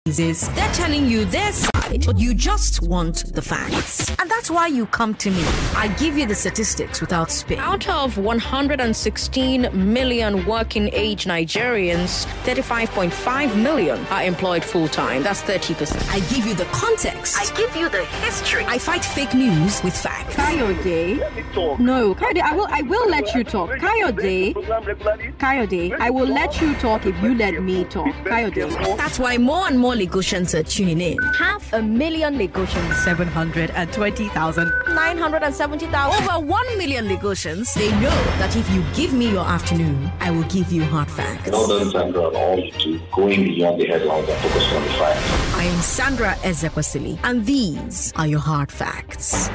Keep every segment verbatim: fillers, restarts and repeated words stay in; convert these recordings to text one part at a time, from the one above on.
They're telling you their side, but you just want the facts. And that's why you come to me. I give you the statistics without spin. Out of one hundred sixteen million working age Nigerians, thirty-five point five million are employed full-time. That's thirty percent. I give you the context. I give you the history. I fight fake news with facts. Kayode. No, Kayode, I will I will let you talk. Kayode. Kayode, I will let you talk if you let me talk. Kayode. That's why more and more Lagosians are tuning in. Half a million Lagosians. seven hundred twenty thousand. nine hundred seventy thousand. Over one million Lagosians. They know that if you give me your afternoon, I will give you hard facts. Well done, Sandra, all to going beyond the headlines and focus on the facts. I am Sandra Ezekwesili, and these are your hard facts.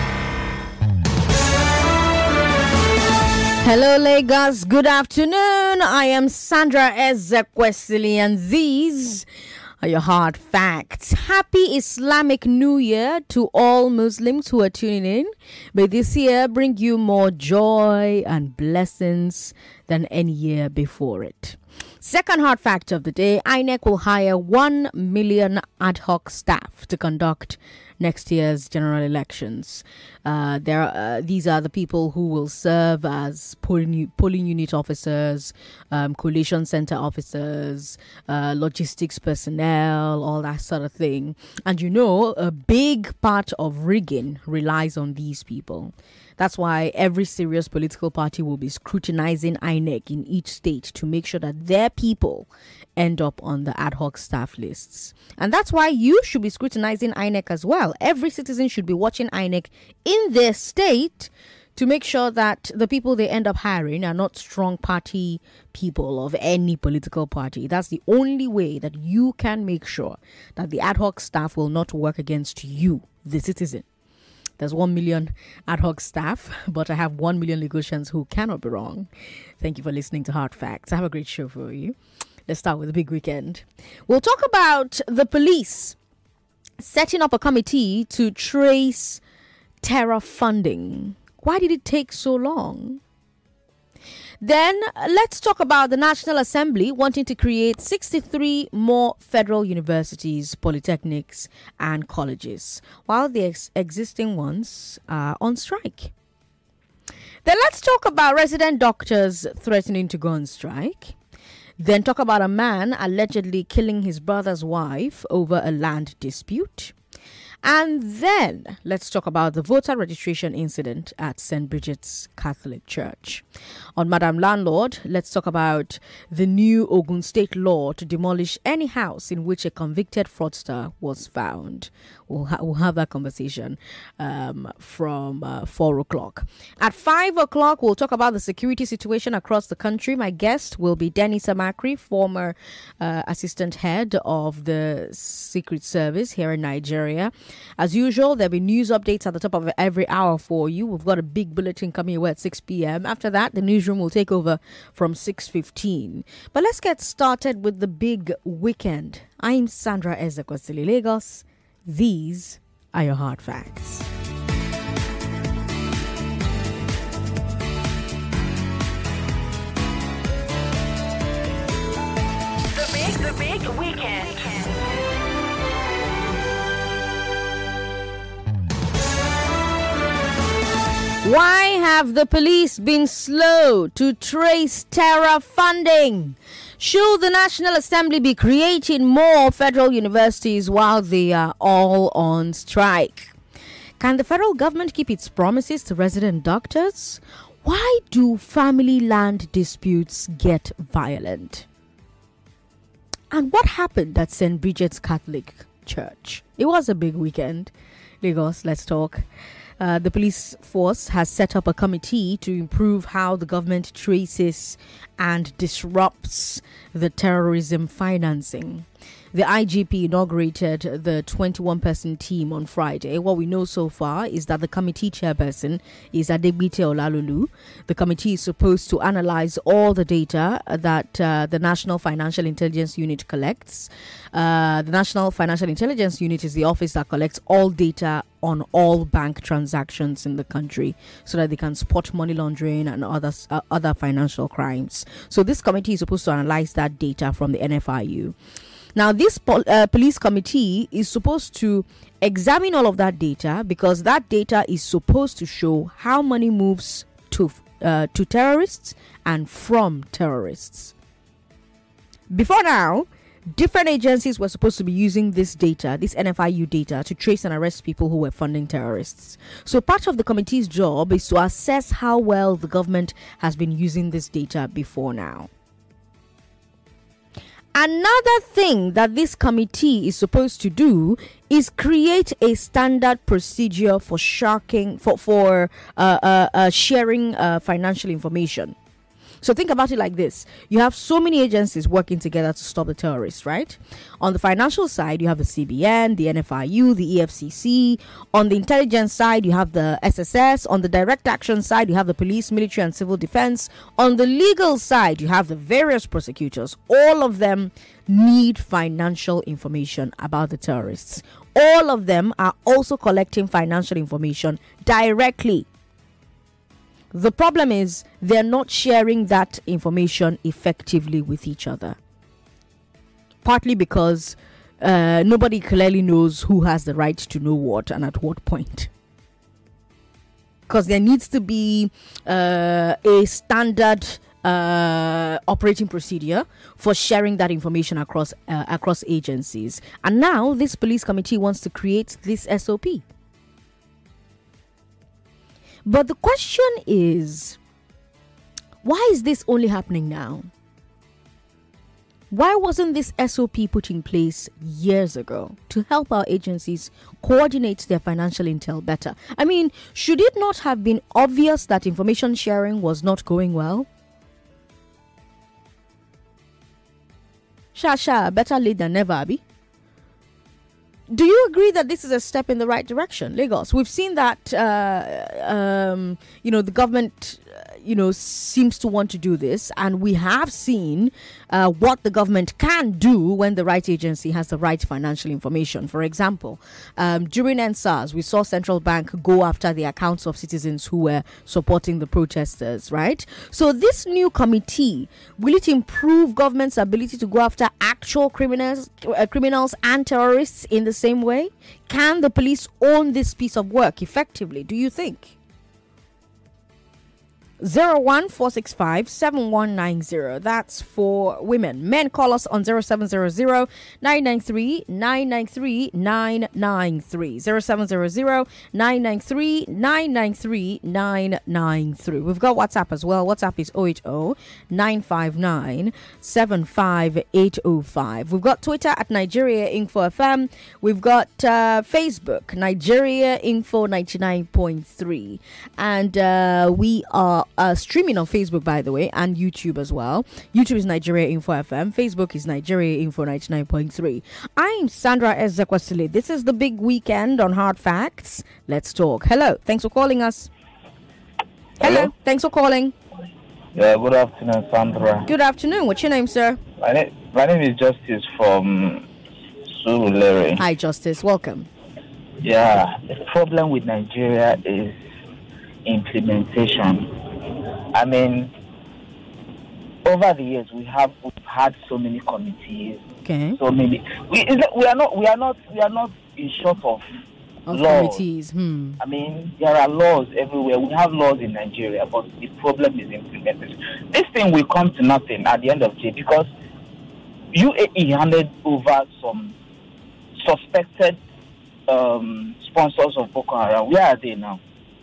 Hello, Lagos. Good afternoon. I am Sandra Ezekwesili, and these are your hard facts. Happy Islamic New Year to all Muslims who are tuning in. May this year bring you more joy and blessings than any year before it. Second hard fact of the day, I N E C will hire one million ad hoc staff to conduct next year's general elections. Uh, there, are, uh, these are the people who will serve as polling, polling unit officers, um, collation center officers, uh, logistics personnel, all that sort of thing. And you know, a big part of rigging relies on these people. That's why every serious political party will be scrutinizing I N E C in each state to make sure that their people end up on the ad hoc staff lists. And that's why you should be scrutinizing I N E C as well. Every citizen should be watching I N E C in their state to make sure that the people they end up hiring are not strong party people of any political party. That's the only way that you can make sure that the ad hoc staff will not work against you, the citizen. There's one million ad hoc staff, but I have one million Lagosians who cannot be wrong. Thank you for listening to Hard Facts. I have a great show for you. Let's start with the big weekend. We'll talk about the police setting up a committee to trace terror funding. Why did it take so long? Then let's talk about the National Assembly wanting to create sixty-three more federal universities, polytechnics, and colleges, while the ex- existing ones are on strike. Then let's talk about resident doctors threatening to go on strike. Then talk about a man allegedly killing his brother's wife over a land dispute. And then let's talk about the voter registration incident at Saint Bridget's Catholic Church. On Madam Landlord, let's talk about the new Ogun State law to demolish any house in which a convicted fraudster was found. We'll, ha- we'll have that conversation um, from uh, four o'clock. At five o'clock, we'll talk about the security situation across the country. My guest will be Dennis Amakri, former uh, assistant head of the Secret Service here in Nigeria. As usual, there'll be news updates at the top of every hour for you. We've got a big bulletin coming away at six p.m. After that, the newsroom will take over from six fifteen. But let's get started with the big weekend. I'm Sandra Ezekwesili, Lagos. These are your hard facts. The big, the big weekend. Why have the police been slow to trace terror funding? Should the National Assembly be creating more federal universities while they are all on strike? Can the federal government keep its promises to resident doctors? Why do family land disputes get violent? And what happened at Saint Bridget's Catholic Church? It was a big weekend. Lagos, let's talk. Uh, the police force has set up a committee to improve how the government traces and disrupts the terrorism financing. The I G P inaugurated the twenty-one person team on Friday. What we know so far is that the committee chairperson is Adegbite Olalulu. The committee is supposed to analyze all the data that uh, the National Financial Intelligence Unit collects. Uh, the National Financial Intelligence Unit is the office that collects all data on all bank transactions in the country so that they can spot money laundering and other, uh, other financial crimes. So this committee is supposed to analyze that data from the N F I U. Now, this pol- uh, police committee is supposed to examine all of that data, because that data is supposed to show how money moves to uh, to terrorists and from terrorists. Before now, different agencies were supposed to be using this data, this N F I U data, to trace and arrest people who were funding terrorists. So part of the committee's job is to assess how well the government has been using this data before now. Another thing that this committee is supposed to do is create a standard procedure for sharking for for uh, uh, uh, sharing uh, financial information. So think about it like this. You have so many agencies working together to stop the terrorists, right? On the financial side, you have the C B N, the N F I U, the E F C C. On the intelligence side, you have the S S S. On the direct action side, you have the police, military, and civil defense. On the legal side, you have the various prosecutors. All of them need financial information about the terrorists. All of them are also collecting financial information directly. The problem is they're not sharing that information effectively with each other. Partly because uh, nobody clearly knows who has the right to know what and at what point. Because there needs to be uh, a standard uh, operating procedure for sharing that information across uh, across agencies. And now this police committee wants to create this S O P. But the question is, why is this only happening now? Why wasn't this S O P put in place years ago to help our agencies coordinate their financial intel better? I mean, should it not have been obvious that information sharing was not going well? Sha sha, better late than never, Abi. Do you agree that this is a step in the right direction, Lagos? We've seen that, uh, um, you know, the government, uh, you know, seems to want to do this. And we have seen uh, what the government can do when the right agency has the right financial information. For example, um, during N SARS, we saw Central Bank go after the accounts of citizens who were supporting the protesters, right? So this new committee, will it improve government's ability to go after actual criminals, uh, criminals and terrorists in the same way? Can the police own this piece of work effectively, do you think? zero one four six five seven one nine zero. That's for women. Men, call us on zero seven zero zero nine nine three nine nine three nine nine three. zero seven zero zero nine nine three nine nine three nine nine three. We've got WhatsApp as well. WhatsApp is zero eight zero nine five nine seven five eight zero five. We've got Twitter at Nigeria Info F M. We've got uh, Facebook, Nigeria Info ninety-nine point three. And uh, we are Uh, streaming on Facebook, by the way, and YouTube as well. YouTube is Nigeria Info F M. Facebook is Nigeria Info ninety-nine point three. I'm Sandra Ezekwesili. This is the big weekend on Hard Facts. Let's talk. Hello. Thanks for calling us. Hello. Hello. Thanks for calling. Yeah, good afternoon, Sandra. Good afternoon. What's your name, sir? My name, my name is Justice from Surulere. Hi, Justice. Welcome. Yeah, the problem with Nigeria is implementation. I mean, over the years we have we've had so many committees, okay. so many. We we are not we are not we are not in short of, of laws. committees. Hmm. I mean, there are laws everywhere. We have laws in Nigeria, but the problem is implementation. This thing will come to nothing at the end of the day because U A E handed over some suspected um, sponsors of Boko Haram. Where are they now?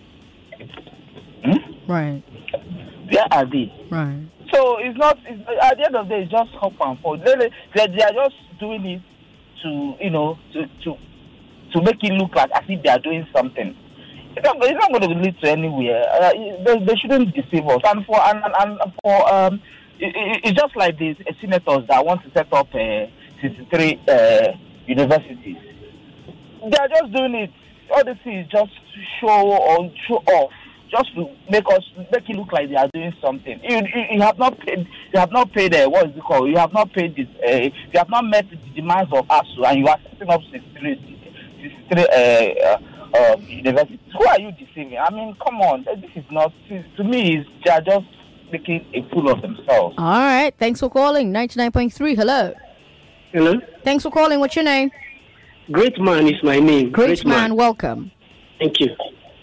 Hmm? Right. Where are they? Right. So it's not, it's, at the end of the day, it's just hop and fall. They, they, they are just doing it to, you know, to, to to make it look like as if they are doing something. It's not, it's not going to lead to anywhere. Uh, they, they shouldn't deceive us. And for, and, and, and for um, it, it, it's just like these uh, senators that want to set up uh, sixty-three uh, universities. They are just doing it. All this is just show or show off. Just to make us make it look like they are doing something. You, you, you have not paid. You have not paid. Uh, what is it called? You have not paid this. Uh, you have not met the demands of A S U, and you are setting up sixty-three, sixty-three uh, uh, uh, universities. Who are you deceiving? I mean, come on. This is not. To me, is they are just making a fool of themselves. All right. Thanks for calling. ninety-nine point three. Hello. Hello? Thanks for calling. What's your name? Great Man is my name. Great, Great man, man, welcome. Thank you.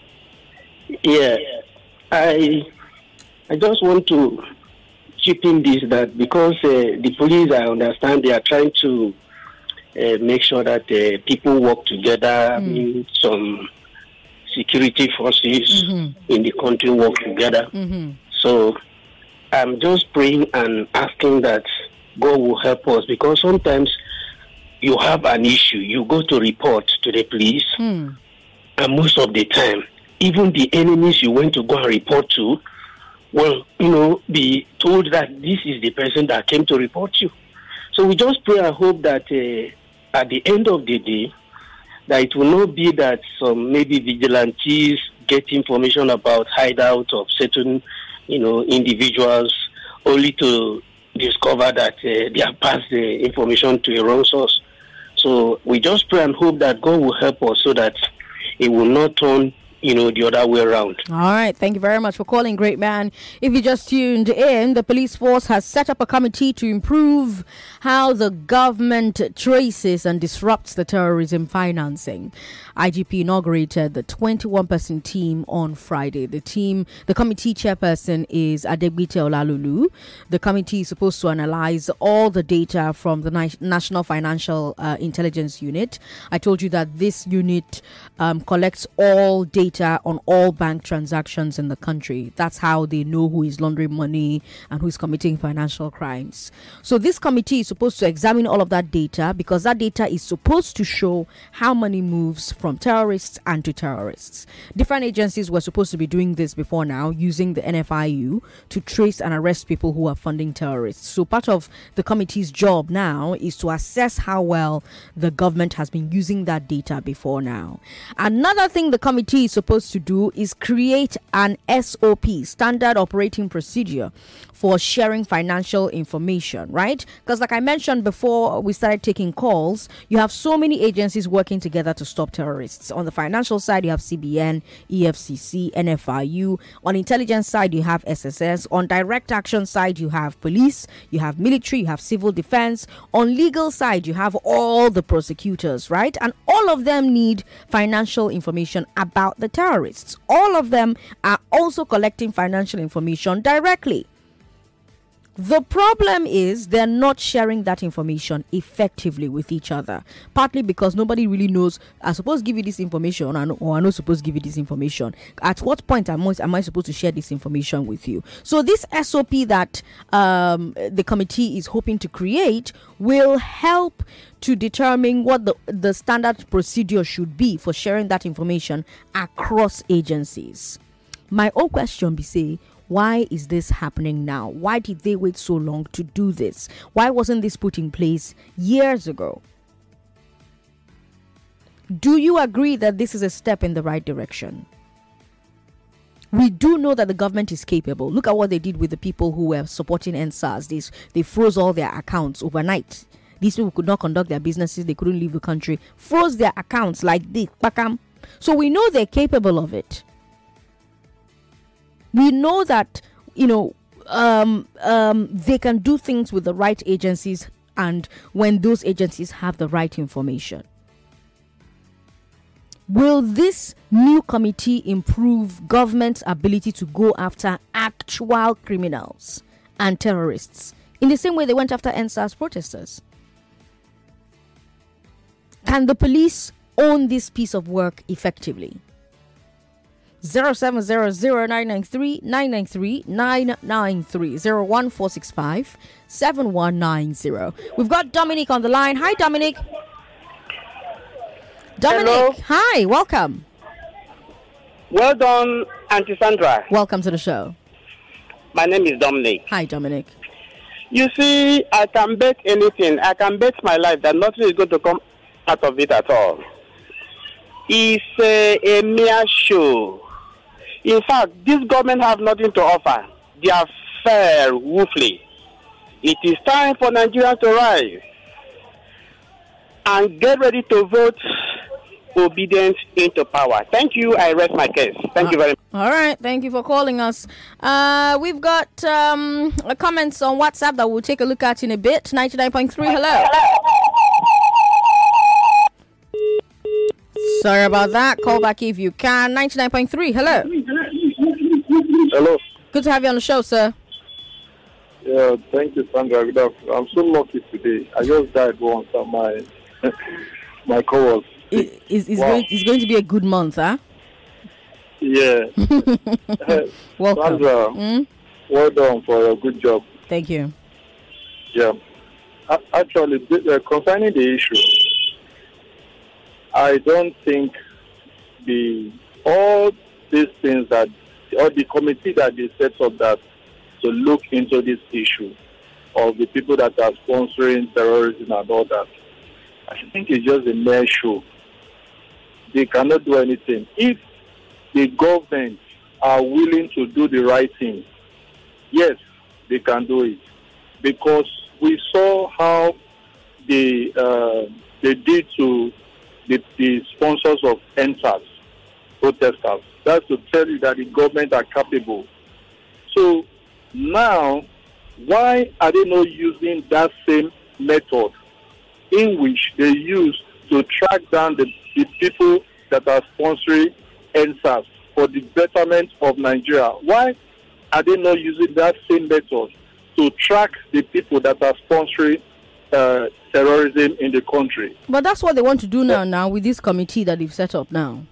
Yeah, I I just want to chip in this that because uh, the police, I understand, they are trying to uh, make sure that uh, people work together, Mm. in some security forces Mhm. in the country work together. Mhm. So I'm just praying and asking that God will help us, because sometimes you have an issue, you go to report to the police, Mm. and most of the time, even the enemies you went to go and report to will, you know, be told that this is the person that came to report you. So we just pray and hope that uh, at the end of the day, that it will not be that some maybe vigilantes get information about hideout of certain, you know, individuals, only to discover that uh, they have passed the information to a wrong source. So we just pray and hope that God will help us so that it will not turn, you know, the other way around. All right. Thank you very much for calling, Great Man. If you just tuned in, the police force has set up a committee to improve how the government traces and disrupts the terrorism financing. I G P inaugurated the twenty-one person team on Friday. The team, the committee chairperson is Adegbite Olalulu. The committee is supposed to analyze all the data from the Ni- National Financial uh, Intelligence Unit. I told you that this unit um, collects all data on all bank transactions in the country. That's how they know who is laundering money and who is committing financial crimes. So this committee is supposed to examine all of that data, because that data is supposed to show how money moves from terrorists and to terrorists. Different agencies were supposed to be doing this before now, using the N F I U to trace and arrest people who are funding terrorists. So part of the committee's job now is to assess how well the government has been using that data before now. Another thing the committee is supposed to do is create an S O P, standard operating procedure, for sharing financial information, right? Because like I mentioned before we started taking calls, you have so many agencies working together to stop terrorists. On the financial side, you have C B N, E F C C, N F I U. On intelligence side, you have S S S. On direct action side, you have police, you have military, you have civil defense. On legal side, you have all the prosecutors, right? And all of them need financial information about the terrorists. All of them are also collecting financial information directly. The problem is they're not sharing that information effectively with each other, partly because nobody really knows, I'm supposed to give you this information, and, or I'm not supposed to give you this information. At what point am I, am I supposed to share this information with you? So this S O P that um, the committee is hoping to create will help to determine what the, the standard procedure should be for sharing that information across agencies. My own question be say, why is this happening now? Why did they wait so long to do this? Why wasn't this put in place years ago? Do you agree that this is a step in the right direction? We do know that the government is capable. Look at what they did with the people who were supporting N S A S. They, they froze all their accounts overnight. These people could not conduct their businesses. They couldn't leave the country. Froze their accounts like this. So we know they're capable of it. We know that, you know, um, um, they can do things with the right agencies, and when those agencies have the right information. Will this new committee improve government's ability to go after actual criminals and terrorists in the same way they went after N S A S protesters? Can the police own this piece of work effectively? zero seven zero zero nine nine three nine nine three nine nine three zero one four six five seven one nine zero. We've got Dominic on the line. Hi, Dominic. Dominic, hello. Hi, welcome. Well done, Auntie Sandra. Welcome to the show. My name is Dominic. Hi, Dominic. You see, I can bet anything. I can bet my life that nothing is going to come out of it at all. It's a, a mere show. In fact, this government have nothing to offer. They are fair, woefully. It is time for Nigerians to rise and get ready to vote obedient into power. Thank you. I rest my case. Thank uh, you very much. All right. Thank you for calling us. Uh, we've got um, comments on WhatsApp that we'll take a look at in a bit. ninety-nine point three. Hello. Sorry about that. Call back if you can. ninety-nine point three. Hello. Hello. Good to have you on the show, sir. Yeah, thank you, Sandra. Good afternoon. I'm so lucky today. I just died once at my my co-work. It, it's, it's, wow. going, it's going to be a good month, huh? Yeah. Welcome. Sandra, mm? well done for a good job. Thank you. Yeah. Actually, uh, concerning the issue, I don't think the all these things that, or the committee that they set up that to look into this issue of the people that are sponsoring terrorism and all that, I think it's just a mere show. They cannot do anything. If the government are willing to do the right thing, yes, they can do it. Because we saw how they, uh, they did to the, the sponsors of N S A S, protesters. That's to tell you that the government are capable. So now, why are they not using that same method in which they use to track down the, the people that are sponsoring N S A S for the betterment of Nigeria? Why are they not using that same method to track the people that are sponsoring uh, terrorism in the country? But that's what they want to do now, now with this committee that they've set up now.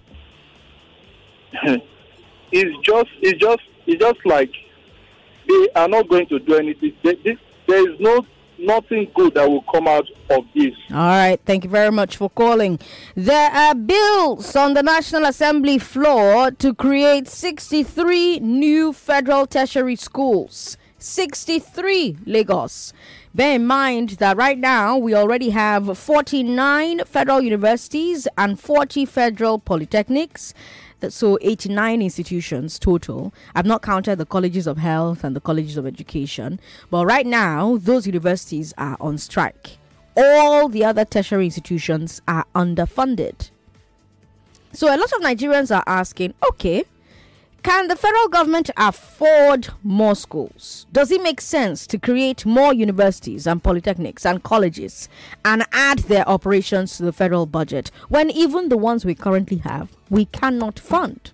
it's just, it's just, it's just like they are not going to do anything. They, this, there is no nothing good that will come out of this. All right. Thank you very much for calling. There are bills on the National Assembly floor to create sixty-three new federal tertiary schools. sixty-three, Lagos. Bear in mind that right now we already have forty-nine federal universities and forty federal polytechnics. So eighty-nine institutions total. I've not counted the colleges of health and the colleges of education. But right now, those universities are on strike. All the other tertiary institutions are underfunded. So a lot of Nigerians are asking, okay, can the federal government afford more schools? Does it make sense to create more universities and polytechnics and colleges and add their operations to the federal budget when even the ones we currently have, we cannot fund?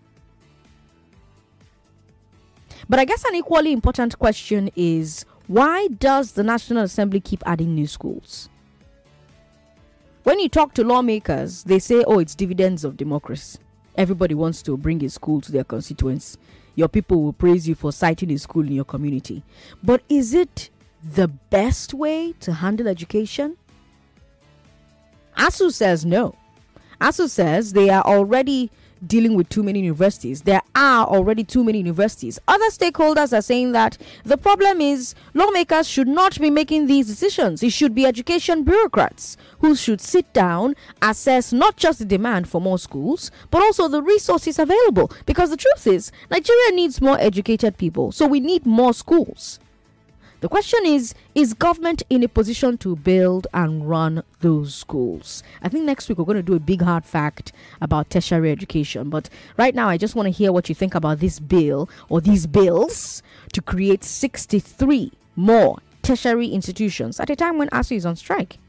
But I guess an equally important question is, why does the National Assembly keep adding new schools? When you talk to lawmakers, they say, oh, it's dividends of democracy. Everybody wants to bring a school to their constituents. Your people will praise you for citing a school in your community. But is it the best way to handle education? ASU says no. ASU says they are already dealing with too many universities. There are already too many universities. Other stakeholders are saying that the problem is lawmakers should not be making these decisions. It should be education bureaucrats who should sit down, assess not just the demand for more schools, but also the resources available. Because the truth is, Nigeria needs more educated people, so we need more schools. The question is, is government in a position to build and run those schools? I think next week we're going to do a big hard fact about tertiary education. But right now, I just want to hear what you think about this bill or these bills to create sixty-three more tertiary institutions at a time when ASU is on strike.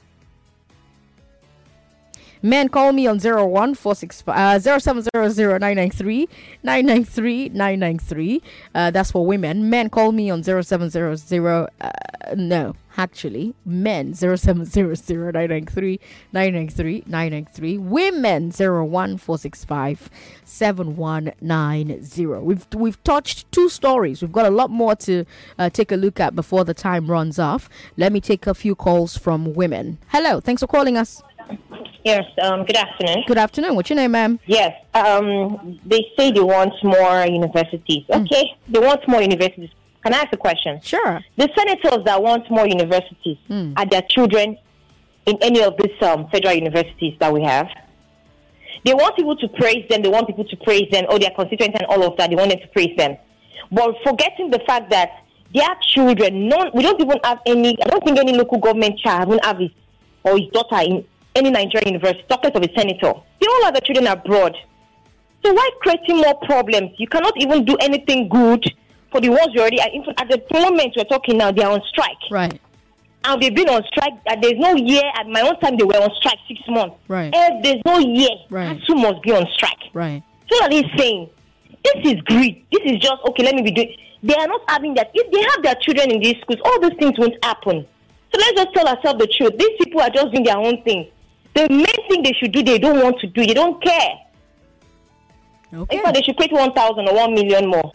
Men, call me on zero one four six five uh, zero seven zero zero nine nine three nine nine three nine nine three. Uh, that's for women. Men, call me on zero seven zero zero. Uh, no, actually, men zero seven zero zero nine nine three nine nine three nine nine three. Women zero one four six five seven one nine zero. We've we've touched two stories. We've got a lot more to uh, take a look at before the time runs off. Let me take a few calls from women. Hello, thanks for calling us. Yes, um, good afternoon. Good afternoon. What's your name, ma'am? Yes, um, they say they want more universities. Mm. Okay, they want more universities. Can I ask a question? Sure. The senators that want more universities, mm. are their children in any of these um, federal universities that we have? They want people to praise them. They want people to praise them. Oh, their constituents and all of that. They want them to praise them. But forgetting the fact that their children, none, we don't even have any, I don't think any local government child even have his or his daughter in any Nigerian university, talk less of a senator. They all have their children abroad. So why creating more problems? You cannot even do anything good for the ones you already are. At the moment we're talking now, they are on strike. Right. And they've been on strike. And there's no year. At my own time, they were on strike six months. Right. And there's no year. Right. Two must be on strike. Right. So what he's saying, this is greed. This is just, okay, let me be doing. They are not having that. If they have their children in these schools, all these things won't happen. So let's just tell ourselves the truth. These people are just doing their own thing. The main thing they should do, they don't want to do. They don't care. Okay. In fact, they should create one thousand or one million more.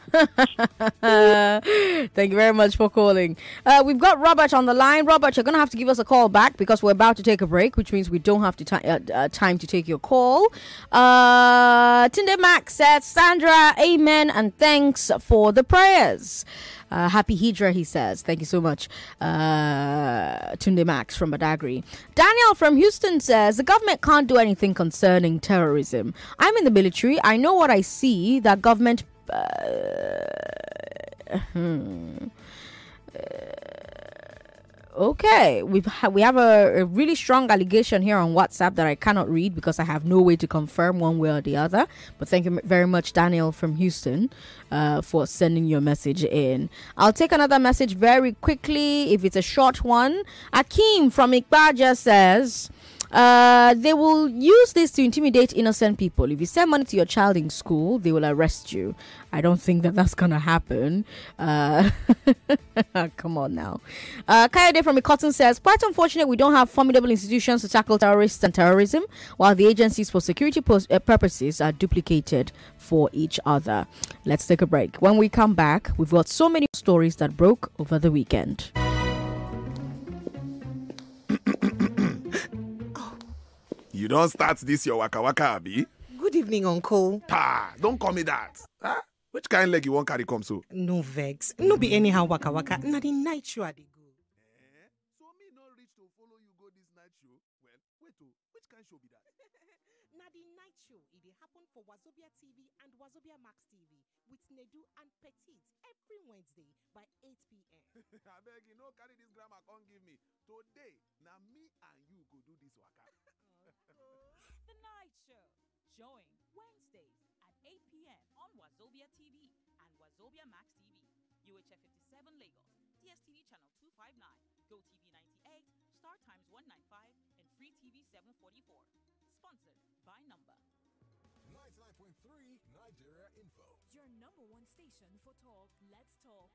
Thank you very much for calling. Uh, we've got Robert on the line. Robert, you're going to have to give us a call back because we're about to take a break, which means we don't have to ti- uh, uh, time to take your call. Uh, Tunde Max said, Sandra, amen and thanks for the prayers. Uh, happy Hijra, he says. Thank you so much. Uh, Tunde Max from Badagry. Daniel from Houston says, the government can't do anything concerning terrorism. I'm in the military. I know what I see. That government... Uh, hmm. uh, Okay, we've ha- we have a, a really strong allegation here on WhatsApp that I cannot read because I have no way to confirm one way or the other. But thank you very much, Daniel from Houston, uh, for sending your message in. I'll take another message very quickly if it's a short one. Akeem from Ikbaja says, Uh, they will use this to intimidate innocent people. If you send money to your child in school, they will arrest you. I don't think that that's going to happen. Uh, come on now. Uh, Kayode from Ikoton says, quite unfortunate we don't have formidable institutions to tackle terrorists and terrorism, while the agencies for security pos- uh, purposes are duplicated for each other. Let's take a break. When we come back, we've got so many stories that broke over the weekend. You don't start this your waka waka, abi? Good evening, Uncle. Pa, don't call me that. Huh? Which kind leg you want carry come so? No vex. No be anyhow waka waka. Na the night show I dey go. Eh? So me no reach to follow you go this night show? Well, wait oh, which kind show be that? Na the night show. It dey happen for Wazobia T V and Wazobia Max T V with Nedu and Petit every Wednesday by eight p.m. I beg you, no carry this grammar, come give me. Today, now me and you go do this waka. The Night Show, showing Wednesdays at eight p.m. on Wazobia T V and Wazobia Max T V, U H F fifty-seven Lagos, D S T V channel two fifty-nine, Go T V ninety-eight, Star Times one ninety-five, and Free T V seven forty-four. Sponsored by Number. ninety-nine point three Nigeria Info. Your number one station for talk. Let's talk.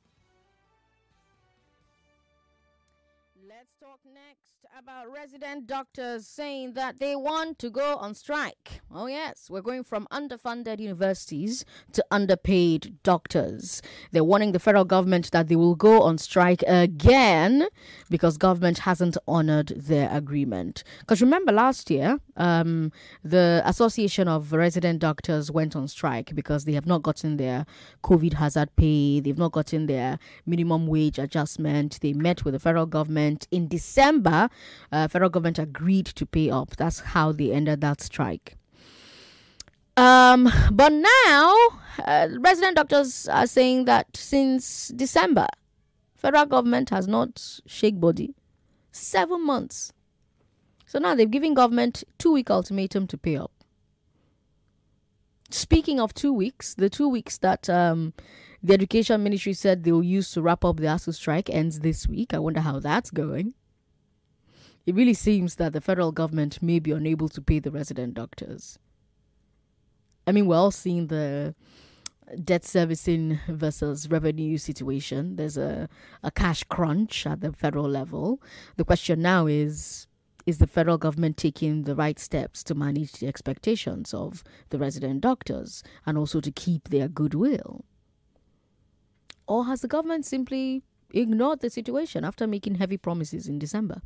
Let's talk next about resident doctors saying that they want to go on strike. Oh yes, we're going from underfunded universities to underpaid doctors. They're warning the federal government that they will go on strike again because government hasn't honored their agreement. Because remember last year, um, the Association of Resident Doctors went on strike because they have not gotten their COVID hazard pay. They've not gotten their minimum wage adjustment. They met with the federal government in December. Uh, federal government agreed to pay up. That's how they ended that strike. Um, but now, uh, resident doctors are saying that since December, federal government has not shake body. Seven months. So now they've given government two-week ultimatum to pay up. Speaking of two weeks, the two weeks that um, the Education Ministry said they will use to wrap up the A S U strike ends this week. I wonder how that's going. It really seems that the federal government may be unable to pay the resident doctors. I mean, we're all seeing the debt servicing versus revenue situation. There's a, a cash crunch at the federal level. The question now is, is the federal government taking the right steps to manage the expectations of the resident doctors and also to keep their goodwill? Or has the government simply ignored the situation after making heavy promises in December?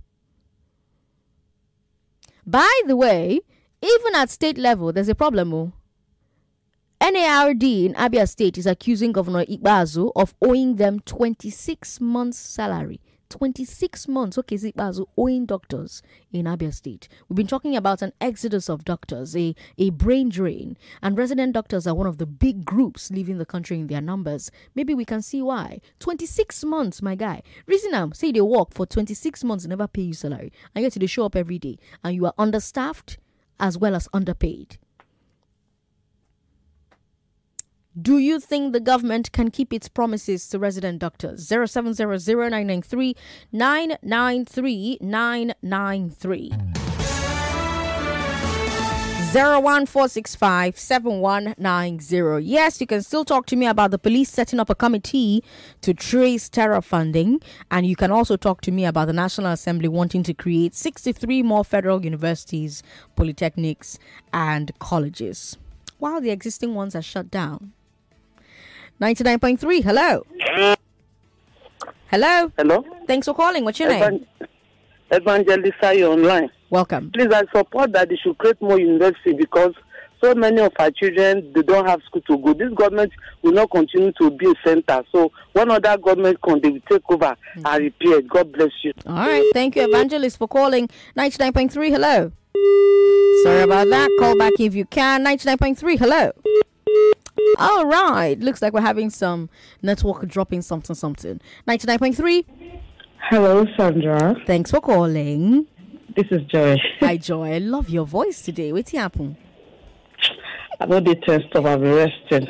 By the way, even at state level, there's a problem. Oh. N A R D in Abia State is accusing Governor Ikpeazu of owing them twenty-six months' salary. twenty-six months, okay, Zikbazu, owing doctors in Abia State. We've been talking about an exodus of doctors, a, a brain drain, and resident doctors are one of the big groups leaving the country in their numbers. Maybe we can see why. twenty-six months, my guy. Reason now, say they work for twenty-six months and never pay you salary, and yet they show up every day, and you are understaffed as well as underpaid. Do you think the government can keep its promises to resident doctors? zero seven zero zero nine nine three nine nine three nine nine three. zero one four six five seven one nine zero. Yes, you can still talk to me about the police setting up a committee to trace terror funding. And you can also talk to me about the National Assembly wanting to create sixty-three more federal universities, polytechnics, and colleges, while the existing ones are shut down. ninety-nine point three, hello. Hello. Hello. Thanks for calling. What's your name? Evangelist, are you online? Welcome. Please, I support that they should create more university because so many of our children, they don't have school to go. This government will not continue to be a center. So one other government can they will take over mm. and repair. God bless you. All right. Thank you, Evangelist, for calling. ninety-nine point three, hello. Sorry about that. Call back if you can. ninety-nine point three, hello. All right. Looks like we're having some network dropping something, something. ninety-nine point three. Hello, Sandra. Thanks for calling. This is Joy. Hi, Joy. I love your voice today. What's happening? I know the test of I'm resting.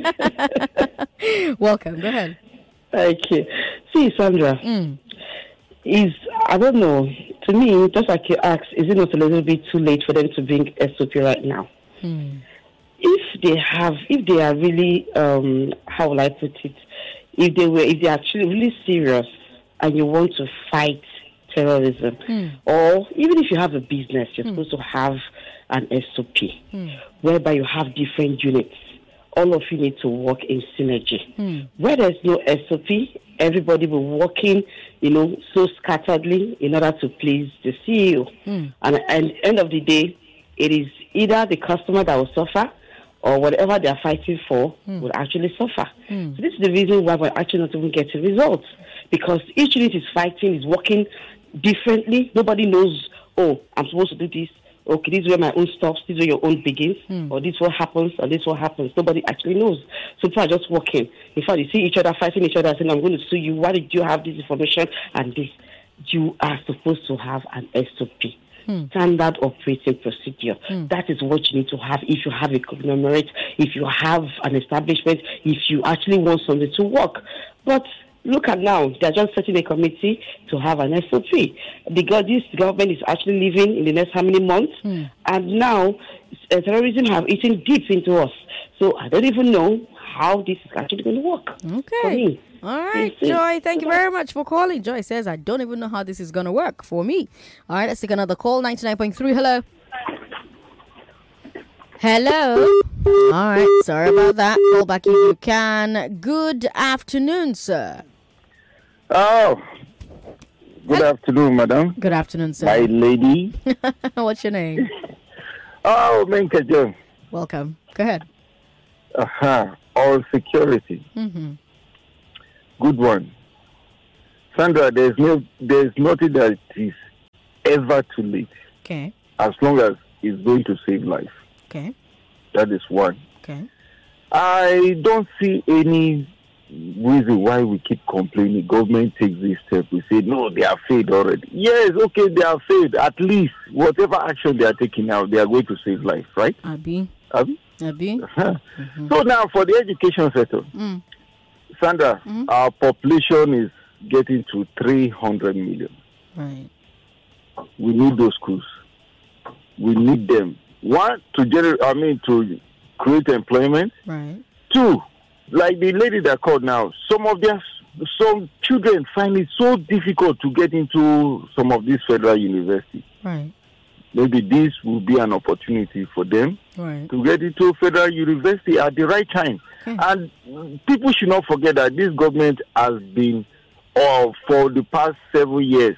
Welcome. Go ahead. Thank you. See, Sandra, mm. is, I don't know, to me, just like you asked, is it not a little bit too late for them to bring S O P right now? Mm. If they have, if they are really, um, how will I put it, if they were, if they are actually really serious and you want to fight terrorism, mm. or even if you have a business, you're mm. supposed to have an S O P, mm. whereby you have different units. All of you need to work in synergy. Mm. Where there's no S O P, everybody will be working, you know, so scatteredly in order to please the C E O. Mm. And at the end of the day, it is either the customer that will suffer or whatever they are fighting for mm. will actually suffer. Mm. So this is the reason why we're actually not even getting results. Because each unit is fighting, is working differently. Nobody knows, oh, I'm supposed to do this. Okay, this is where my own stops, this is where your own begins, mm. or this what happens, or this what happens. Nobody actually knows. So people are just working. In fact, you see each other fighting each other, saying, I'm going to sue you. Why did you have this information and this? You are supposed to have an S O P. Hmm. Standard operating procedure. Hmm. That is what you need to have if you have a conglomerate, if you have an establishment, if you actually want something to work. But look at now, they're just setting a committee to have an S O P. Because this government is actually living in the next how many months? Hmm. And now uh, terrorism have eaten deep into us. So I don't even know how this is actually going to work. Okay. For me. All right, Joy, thank you very much for calling. Joy says, I don't even know how this is going to work for me. All right, let's take another call. ninety-nine point three, hello. Hello. All right, sorry about that. Call back if you can. Good afternoon, sir. Oh, good Hello. afternoon, madam. Good afternoon, sir. My lady. What's your name? Oh, Menkajo. Welcome. Go ahead. Uh-huh. All security. Mm-hmm. Good one. Sandra, there's no there's nothing that is ever too late. Okay. As long as it's going to save life. Okay. That is one. Okay. I don't see any reason why we keep complaining. Government takes this step. We say, no, they are failed already. Yes, okay, they are failed. At least whatever action they are taking now, they are going to save life, right? Abi. Abi? Abi. Uh-huh. Mm-hmm. So now for the education sector, mm. Sandra, mm-hmm. our population is getting to three hundred million. Right. We need those schools. We need them. One, to generate, I mean, to create employment. Right. Two, like the lady that called now, some of their, some children find it so difficult to get into some of these federal universities. Right. Maybe this will be an opportunity for them right. to get into federal university at the right time. Okay. And people should not forget that this government has been, uh, for the past seven years,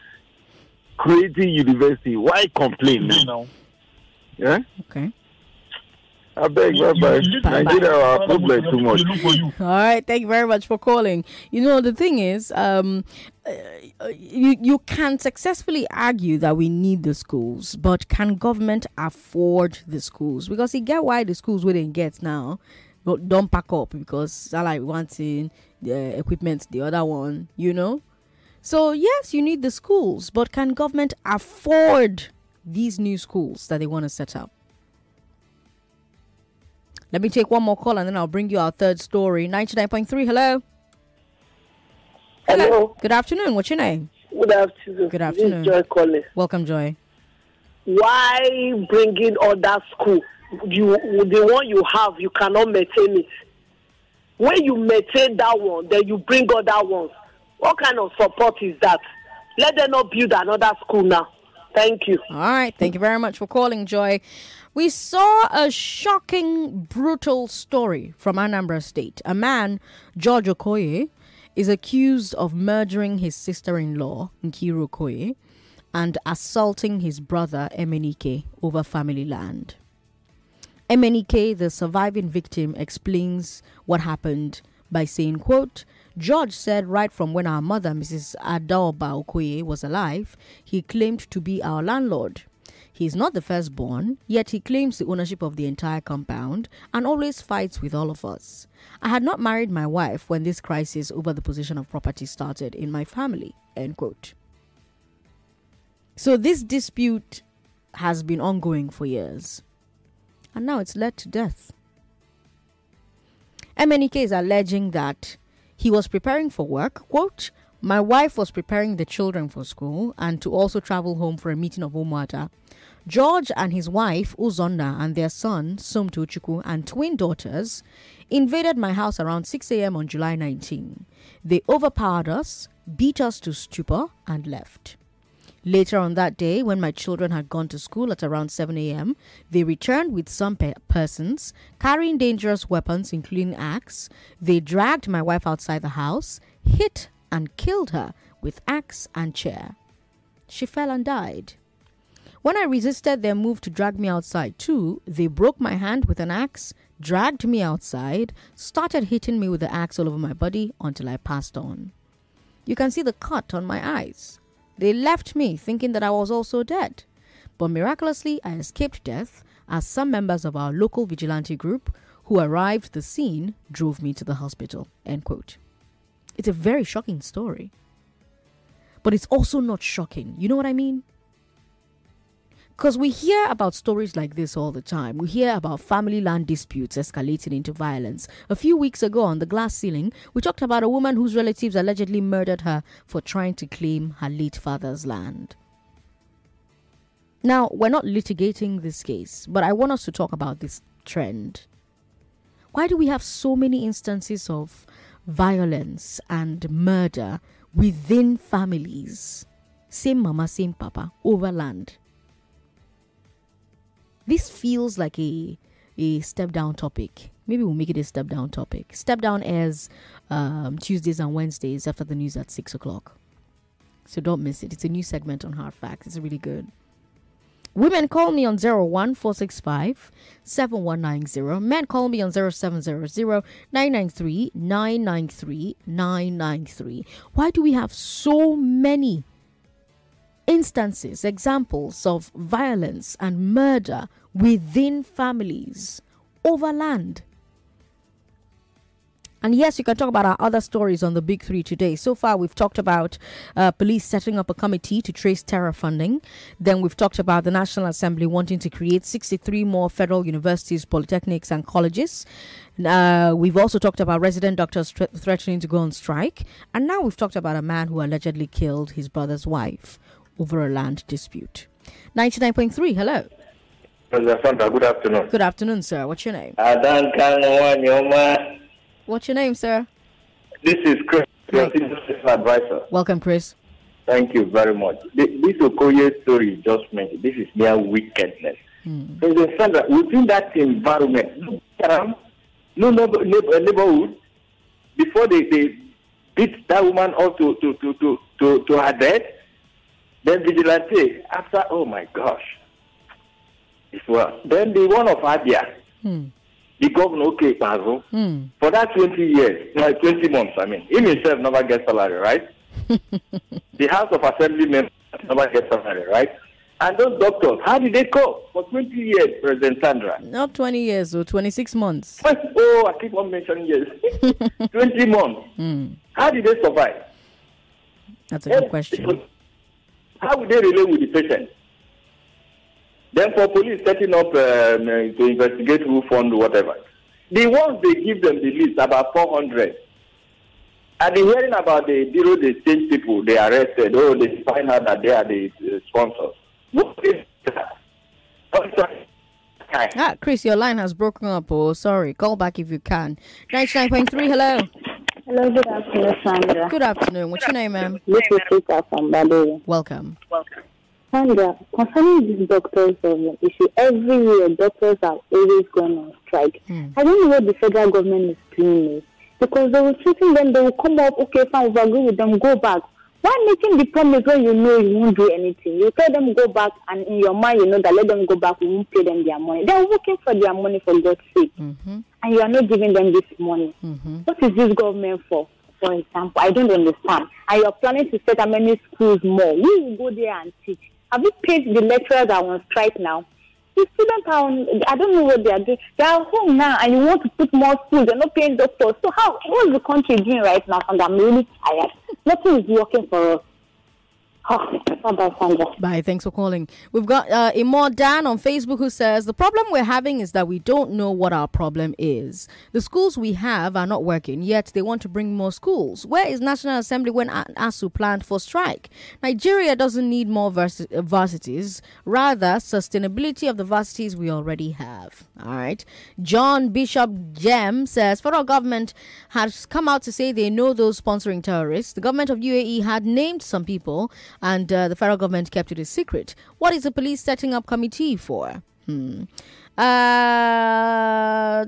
creating university. Why complain now? No. Yeah? Okay. I beg, bye bye. Nigeria are problem too much. All right, thank you very much for calling. You know, the thing is, um, uh, you you can successfully argue that we need the schools, but can government afford the schools? Because you get why the schools wouldn't get now. Don't pack up because I like wanting the equipment, the other one, you know. So yes, you need the schools, but can government afford these new schools that they want to set up? Let me take one more call and then I'll bring you our third story. ninety-nine point three, hello. Hello. hello. Good afternoon. What's your name? Good afternoon. Good afternoon. This is Joy calling. Welcome, Joy. Why bring in other school? You, the one you have, you cannot maintain it. When you maintain that one, then you bring other ones. What kind of support is that? Let them not build another school now. Thank you. All right. Thank you very much for calling, Joy. We saw a shocking, brutal story from Anambra State. A man, George Okoye, is accused of murdering his sister-in-law, Nkiru Okoye, and assaulting his brother, Emenike, over family land. Emenike, the surviving victim, explains what happened by saying, quote, George said right from when our mother, Missus Adaoba Okoye, was alive, he claimed to be our landlord. He is not the firstborn, yet he claims the ownership of the entire compound and always fights with all of us. I had not married my wife when this crisis over the possession of property started in my family, end quote. So this dispute has been ongoing for years, and now it's led to death. Emenike is alleging that he was preparing for work, quote, my wife was preparing the children for school and to also travel home for a meeting of Umuada. George and his wife, Uzonna, and their son, Somto Chukwu, and twin daughters invaded my house around six a.m. on July nineteenth. They overpowered us, beat us to stupor, and left. Later on that day, when my children had gone to school at around seven a.m., they returned with some pe- persons carrying dangerous weapons, including axe. They dragged my wife outside the house, hit and killed her with axe and chair. She fell and died. When I resisted their move to drag me outside too, they broke my hand with an axe, dragged me outside, started hitting me with the axe all over my body until I passed on. You can see the cut on my eyes. They left me thinking that I was also dead. But miraculously, I escaped death as some members of our local vigilante group who arrived at the scene drove me to the hospital, end quote. It's a very shocking story. But it's also not shocking. You know what I mean? Because we hear about stories like this all the time. We hear about family land disputes escalating into violence. A few weeks ago on The Glass Ceiling, we talked about a woman whose relatives allegedly murdered her for trying to claim her late father's land. Now, we're not litigating this case, but I want us to talk about this trend. Why do we have so many instances of violence and murder within families? Same mama, same papa, over land. This feels like a a step down topic. Maybe we'll make it a step down topic. Step down airs um, Tuesdays and Wednesdays after the news at six o'clock. So don't miss it. It's a new segment on Hard Facts. It's really good. Women call me on zero one four six five seven one nine zero. Men call me on zero seven zero zero nine nine three nine nine three nine nine three. Why do we have so many instances, examples of violence and murder within families over land? And yes, you can talk about our other stories on the Big Three today. So far, we've talked about uh, police setting up a committee to trace terror funding. Then we've talked about the National Assembly wanting to create sixty-three more federal universities, polytechnics, and colleges. Uh, we've also talked about resident doctors th- threatening to go on strike. And now we've talked about a man who allegedly killed his brother's wife over a land dispute. ninety-nine point three, hello. Sandra, good afternoon. Good afternoon, sir. What's your name? Adan Kanwanyoma. What's your name, sir? This is Chris, your senior advisor. Welcome, Chris. Thank you very much. This, this Okoye story just mentioned, this is mere wickedness. Hmm. President Sandra, within that environment, no neighborhood, before they, they beat that woman up to, to, to, to, to, to her death, then vigilante, after, oh my gosh, it's well. Then the one of Abia, hmm. the governor, okay, Pazo, Hmm. for that twenty years, like twenty months, I mean, he himself never gets salary, right? The House of Assembly members never get salary, right? And those doctors, how did they cope for twenty years, President Sandra? Not twenty years or twenty-six months. Oh, I keep on mentioning years. twenty months. Hmm. How did they survive? That's a good question. How would they relate with the patient? Then for police setting up um, uh, to investigate who fund whatever. The ones they give them the list, about four hundred. And the hearing about the bureau they change people, they arrested, oh, they find out that they are the uh, sponsors. What is that? Oh, sorry. Ah, Chris, your line has broken up. Oh, sorry. Call back if you can. ninety-nine point three, hello. Hello, good afternoon, Sandra. Good afternoon. What's your name, ma'am? This is Rita from Bado. Welcome. Welcome. Sandra, concerning this doctors' um, issue, every year doctors are always going on strike. Hmm. I don't know what the federal government is doing. Because they will treating them, they will come up, okay, fine, we agree with them, go back. Why making the promise when you know you won't do anything? You tell them go back, and in your mind you know that let them go back, we won't pay them their money. They are working for their money, for God's sake. Mm-hmm. And you are not giving them this money. Mm-hmm. What is this government for, for example? I don't understand. And you are planning to set how many schools more. We will go there and teach. Have you paid the lecturers that are on strike now? The students are on, I don't know what they are doing. They are home now, and you want to put more schools. They're not paying doctors. So how? What is the country doing right now? And I'm really tired. Nothing is working for us. Oh, bye-bye, Sandra. Bye. Thanks for calling. We've got uh, Imor Dan on Facebook who says the problem we're having is that we don't know what our problem is. The schools we have are not working, yet they want to bring more schools. Where is National Assembly when A- ASU planned for strike? Nigeria doesn't need more vers- uh, varsities, rather sustainability of the varsities we already have. All right. John Bishop Jem says federal government has come out to say they know those sponsoring terrorists. The government of U A E had named some people, and uh, the federal government kept it a secret. What is the police setting up committee for? Hmm. Uh,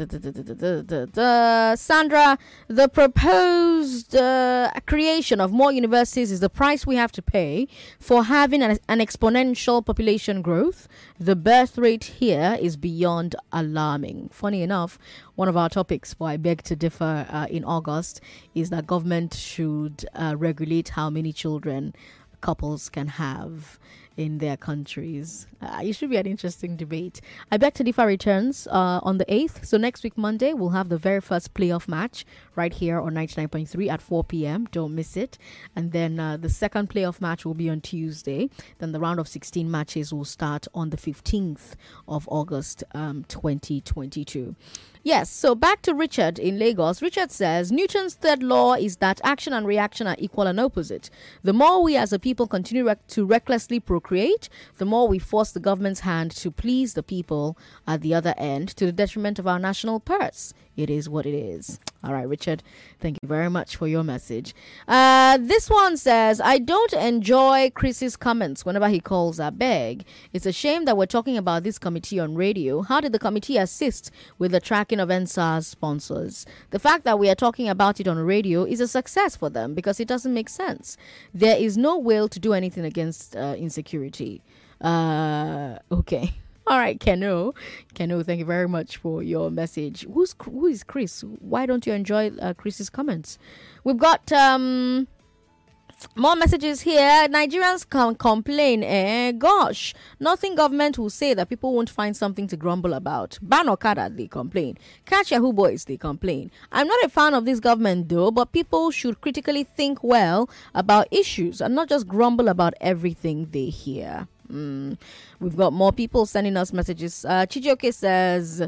Sandra, the proposed uh, creation of more universities is the price we have to pay for having an, an exponential population growth. The birth rate here is beyond alarming. Funny enough, one of our topics for I Beg to Differ uh, in August is that government should uh, regulate how many children couples can have in their countries. Uh, it should be an interesting debate. I Beg to Differ returns uh, on the eighth. So next week, Monday, we'll have the very first playoff match right here on ninety-nine point three at four p.m. Don't miss it. And then uh, the second playoff match will be on Tuesday. Then the round of sixteen matches will start on the fifteenth of August, um, twenty twenty-two. Yes, so back to Richard in Lagos. Richard says, Newton's third law is that action and reaction are equal and opposite. The more we as a people continue rec- to recklessly procreate, the more we force the government's hand to please the people at the other end to the detriment of our national purse. It is what it is. All right, Richard, thank you very much for your message. Uh, this one says, I don't enjoy Chris's comments whenever he calls a beg. It's a shame that we're talking about this committee on radio. How did the committee assist with the tracking of N S A R's sponsors? The fact that we are talking about it on radio is a success for them because it doesn't make sense. There is no will to do anything against uh, insecurity. Uh, okay. All right, Keno. Keno, thank you very much for your message. Who's Who is Chris? Why don't you enjoy uh, Chris's comments? We've got um, more messages here. Nigerians can complain. Eh? Gosh, nothing government will say that people won't find something to grumble about. Ban Okada, they complain. Catch Yahoo Boys, they complain. I'm not a fan of this government though, but people should critically think well about issues and not just grumble about everything they hear. Mm. We've got more people sending us messages. Uh, Chijioke says,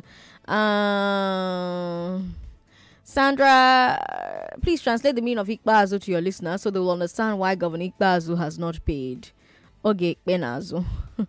uh, Sandra, please translate the meaning of Ikbazu to your listeners so they will understand why Governor Ikbazu has not paid. Oge Ikbenazu.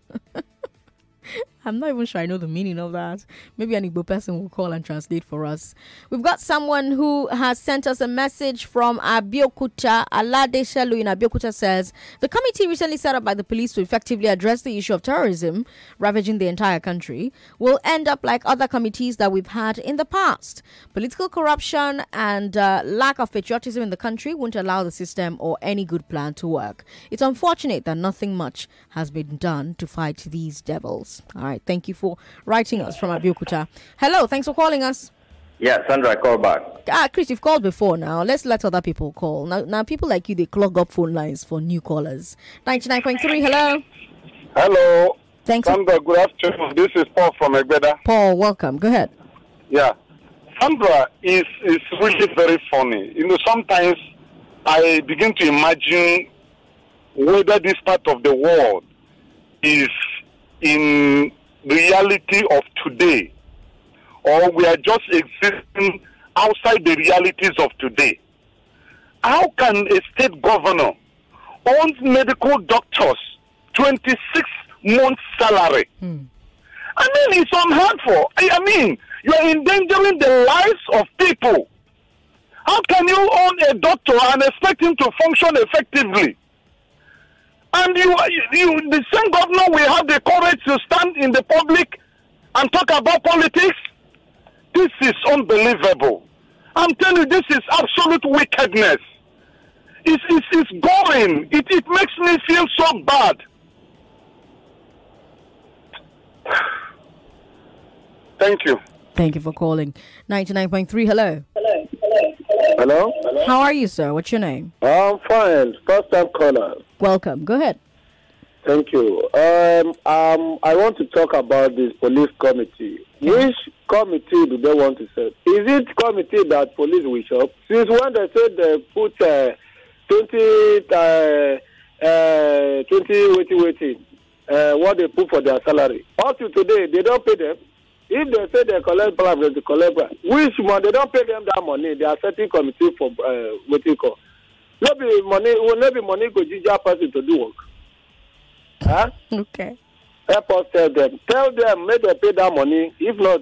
I'm not even sure I know the meaning of that. Maybe an Igbo person will call and translate for us. We've got someone who has sent us a message from Abeokuta. Alade Shelu in Abeokuta says, the committee recently set up by the police to effectively address the issue of terrorism ravaging the entire country will end up like other committees that we've had in the past. Political corruption and uh, lack of patriotism in the country won't allow the system or any good plan to work. It's unfortunate that nothing much has been done to fight these devils. All right. right. Thank you for writing us from Abeokuta. Hello. Thanks for calling us. Yeah, Sandra, I call back. Ah, Chris, you've called before now. Let's let other people call. Now, now people like you, they clog up phone lines for new callers. ninety-nine point three, hello. Hello. Thanks. Sandra, good afternoon. This is Paul from Egbeda. Paul, welcome. Go ahead. Yeah. Sandra is, is really very funny. You know, sometimes I begin to imagine whether this part of the world is in reality of today, or we are just existing outside the realities of today. How can a state governor own medical doctors twenty-six months salary? Hmm. I mean, it's unheard for. I, I mean, you are endangering the lives of people. How can you own a doctor and expect him to function effectively? And you, you, the same governor will have the courage to stand in the public and talk about politics? This is unbelievable. I'm telling you, this is absolute wickedness. It's, it's, it's going. It, it makes me feel so bad. Thank you. Thank you for calling. ninety-nine point three, hello. Hello. Hello. How are you, sir? What's your name? I'm fine. First time caller. Welcome. Go ahead. Thank you. Um, um, I want to talk about this police committee. Which committee do they want to set? Is it committee that police will shop? Since when they said they put uh, twenty, uh, uh, twenty, waiting, waiting, uh, what they put for their salary. Up to today, they don't pay them. If they say they collect bribe, they collect bribe. Which money? They don't pay them that money. They are setting committee for uh, waiting call. Not be money. Will not be money go ginger person to do work. Huh? Okay. Help us tell them. Tell them, make they pay that money. If not,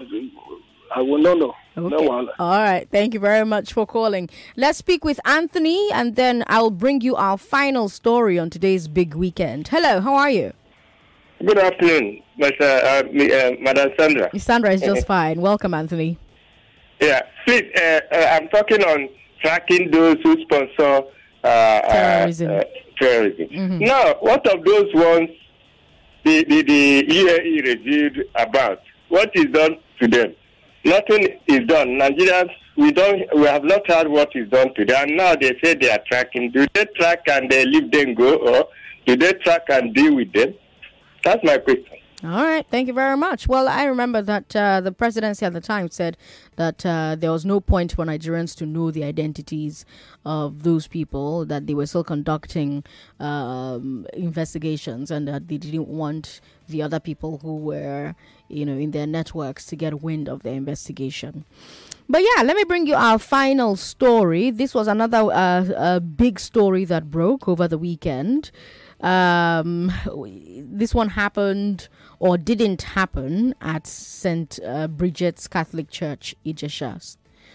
I will not know. Okay. No one. All right. Thank you very much for calling. Let's speak with Anthony, and then I'll bring you our final story on today's big weekend. Hello. How are you? Good afternoon, Mister Uh, uh, Madam Sandra. Sandra is just fine. Welcome, Anthony. Yeah. Please, uh, uh, I'm talking on tracking those who sponsor uh, terrorism. Uh, uh, terrorism. Mm-hmm. Now, what of those ones the, the, the E A E reviewed about? What is done to them? Nothing is done. Nigerians, we don't, we have not heard what is done to them. And now they say they are tracking. Do they track and they leave them go, or do they track and deal with them? That's my question. All right. Thank you very much. Well, I remember that uh, the presidency at the time said that uh, there was no point for Nigerians to know the identities of those people, that they were still conducting um, investigations, and that they didn't want the other people who were, you know, in their networks to get wind of their investigation. But yeah, let me bring you our final story. This was another uh, uh, big story that broke over the weekend. Um, this one happened or didn't happen at Saint Uh, Bridget's Catholic Church, Ijesha.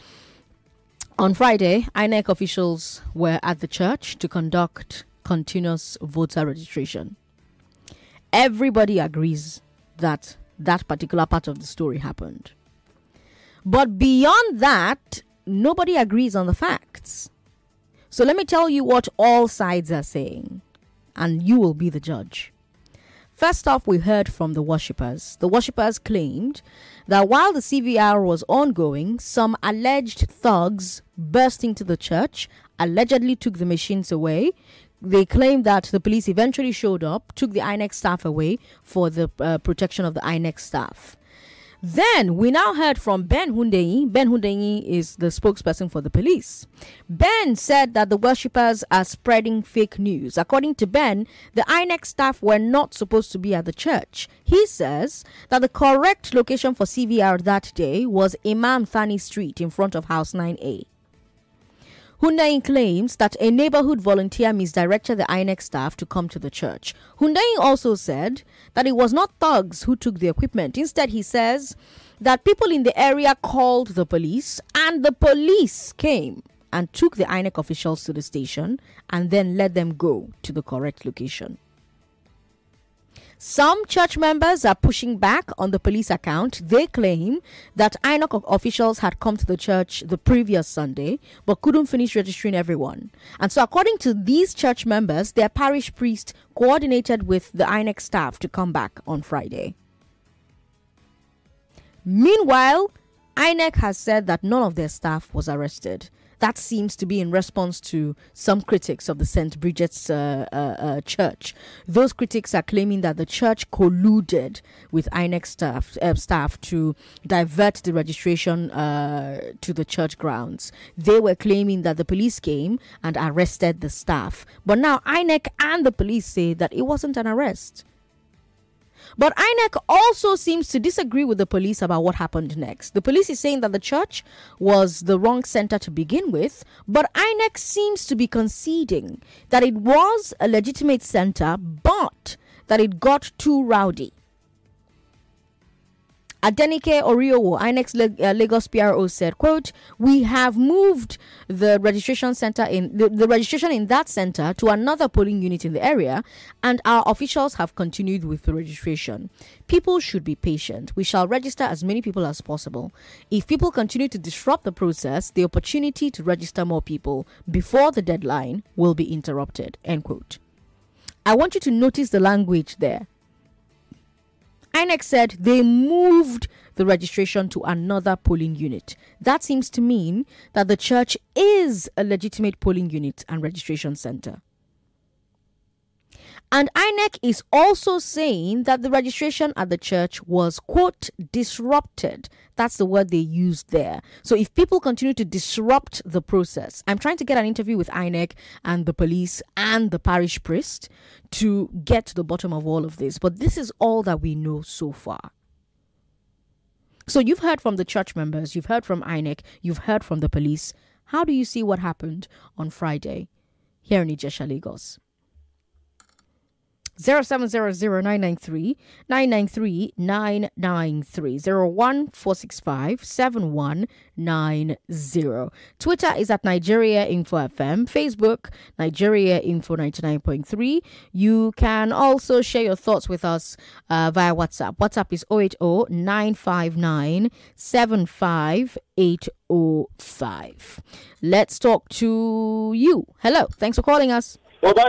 On Friday, I N E C officials were at the church to conduct continuous voter registration. Everybody agrees that that particular part of the story happened. But beyond that, nobody agrees on the facts. So let me tell you what all sides are saying, and you will be the judge. First off, we heard from the worshippers. The worshippers claimed that while the C V R was ongoing, some alleged thugs burst into the church, allegedly took the machines away. They claimed that the police eventually showed up, took the I N E C staff away for the uh, protection of the I N E C staff. Then we now heard from Ben Hundeyi. Ben Hundeyi is the spokesperson for the police. Ben said that the worshippers are spreading fake news. According to Ben, the I N E C staff were not supposed to be at the church. He says that the correct location for C V R that day was Imam Thani Street in front of House nine A. Hundeyi claims that a neighborhood volunteer misdirected the I N E C staff to come to the church. Hundeyi also said that it was not thugs who took the equipment. Instead, he says that people in the area called the police, and the police came and took the I N E C officials to the station and then let them go to the correct location. Some church members are pushing back on the police account. They claim that I N E C officials had come to the church the previous Sunday but couldn't finish registering everyone. And so according to these church members, their parish priest coordinated with the I N E C staff to come back on Friday. Meanwhile, I N E C has said that none of their staff was arrested. That seems to be in response to some critics of the Saint Bridget's uh, uh, uh, church. Those critics are claiming that the church colluded with I N E C staff, uh, staff to divert the registration uh, to the church grounds. They were claiming that the police came and arrested the staff. But now I N E C and the police say that it wasn't an arrest. But I N E C also seems to disagree with the police about what happened next. The police is saying that the church was the wrong center to begin with, but I N E C seems to be conceding that it was a legitimate center, but that it got too rowdy. Adenike Oriowo, I N E C uh, Lagos P R O, said, quote, "We have moved the registration center in the, the registration in that center to another polling unit in the area, and our officials have continued with the registration. People should be patient. We shall register as many people as possible. If people continue to disrupt the process, the opportunity to register more people before the deadline will be interrupted." End quote. I want you to notice the language there. I N E C said they moved the registration to another polling unit. That seems to mean that the church is a legitimate polling unit and registration center. And I N E C is also saying that the registration at the church was, quote, disrupted. That's the word they used there. So if people continue to disrupt the process, I'm trying to get an interview with I N E C and the police and the parish priest to get to the bottom of all of this. But this is all that we know so far. So you've heard from the church members, you've heard from I N E C, you've heard from the police. How do you see what happened on Friday here in Ijesha, Lagos? Zero seven zero zero nine nine three nine nine three nine nine three zero one four six five seven one nine zero. Twitter is at Nigeria Info F M. Facebook Nigeria Info ninety nine point three. You can also share your thoughts with us uh, via WhatsApp. WhatsApp is zero eight zero nine five nine seven five eight zero five. Let's talk to you. Hello. Thanks for calling us.